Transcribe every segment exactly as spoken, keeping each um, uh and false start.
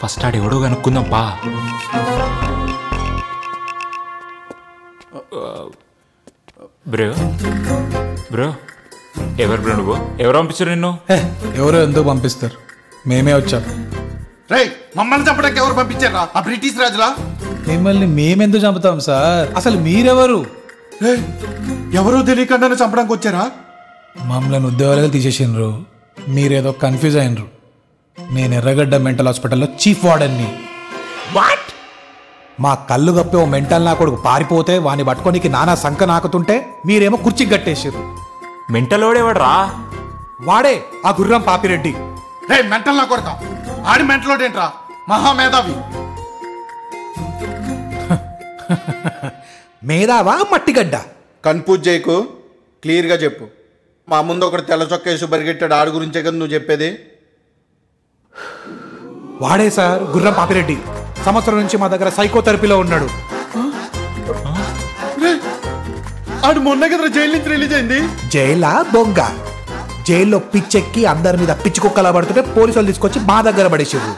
First ఆడెవడో కనుక్కుందాం పా. బ్రో బ్రో ఎవరు బ్రో నువ్వు? ఎవరు పంపించారు నిన్ను? ఎవరో ఎందుకు పంపిస్తారు, మేమే వచ్చాం. రేయ్ మమ్మల్ని చంపడానికి ఎవరు పంపించారా? ఆ బ్రిటిష్ రాజులా? మిమ్మల్ని మేమెందుకు చంపుతాం సార్? అసలు మీరెవరు? రేయ్ ఎవరో తెలియకుండానే చంపడానికి వచ్చారా? మమ్మల్ని ఉద్యోగాలుగా తీసేసిండ్రు, మీరేదో కన్ఫ్యూజ్ అయినరు. నేను ఎర్రగడ్డ మెంటల్ హాస్పిటల్లో చీఫ్ వార్డెన్ని. వాట్? మా కళ్ళు కప్పి ఓ మెంటల్ నా కొడుకు పారిపోతే వాడిని పట్టుకోనికి నానా సంక నాకుతుంటే మీరేమో కుర్చీకి కట్టేసారు. మెంటలోడేవాడు రా? వాడే ఆ గుర్రం పాపిరెడ్డి. రే మెంటల్ నా కొడతా, ఆడి మెంటలోడేంట్రా? మహామేధావి. మేధావా మట్టిగడ్డ? కన్ఫ్యూజ్ చేయకు, క్లియర్గా చెప్పు. మా ముందు ఒకటి తెల్ల చొక్క వేసి పరిగెట్టాడు, ఆడి గురించే కదా నువ్వు చెప్పేది? వాడే సార్ గుర్రం పాపిరెడ్డి. సంవత్సరం నుంచి మా దగ్గర సైకోథెరపీలో ఉన్నాడు. ఆడు మొన్న కదా జైలు నుంచి రిలీజ్ అయింది. జైలా బొంగ? జైల్లో పిచ్చెక్కి అందరి మీద పిచ్చి కుక్కలా పడుతుంటే పోలీసులు తీసుకొచ్చి మా దగ్గర పడేసారు.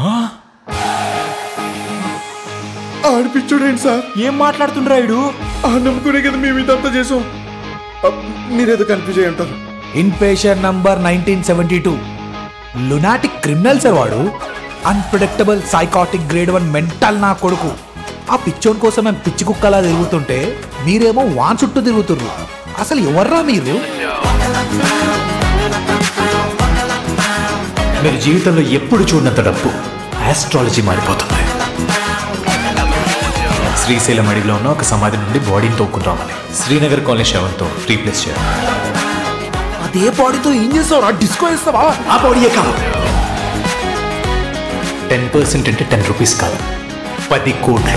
ఆడిపిచ్చుడేంటి సార్? ఏం మాట్లాడుతుండ్రా ఇడు? ఆ నమ్ముకునే కదా మేము ఇదంతా చేసాం. మీరేదో కన్ఫ్యూజ్ అయి ఉంటారు. Inpatient number nineteen seventy two. Lunatic criminal sir వాడు. Unpredictable psychotic grade one mental నా కొడుకు. ఆ పిచ్చోన్ కోసం మేము పిచ్చి కుక్కలా తిరుగుతుంటే మీరేమో వాన్ చుట్టూ తిరుగుతుర్రు. అసలు ఎవర్రా మీరు? మీరు జీవితంలో ఎప్పుడు చూడనంత డబ్బు ఆస్ట్రాలజీ మారిపోతుంది. శ్రీశైలం అడవిలో ఉన్న ఒక సమాధి నుండి బాడీని తోక్కున్నామని శ్రీనగర్ కాలనీ శవంతో రీప్లేస్ చేయాలి. అదే బాడీతో ఏం చేస్తావా? డిస్కో వేస్తావా? ఆ బాడీయే కాదు, టెన్ పర్సెంట్ అంటే టెన్ రూపీస్ కాదు, పది కోట్లు.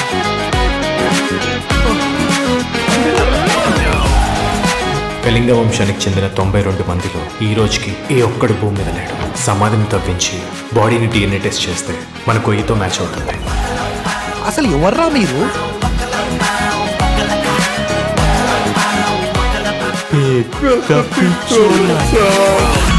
కళింగ వంశానికి చెందిన తొంభై రెండు మందిలో ఈ రోజుకి ఏ ఒక్కడు భూమి మీద లేడు. సమాధిని తవ్వించి బాడీని డిఎన్ఏ టెస్ట్ చేస్తే మన గొయ్యితో మ్యాచ్ అవుతుంది. అసలు ఎవర్రా మీరు?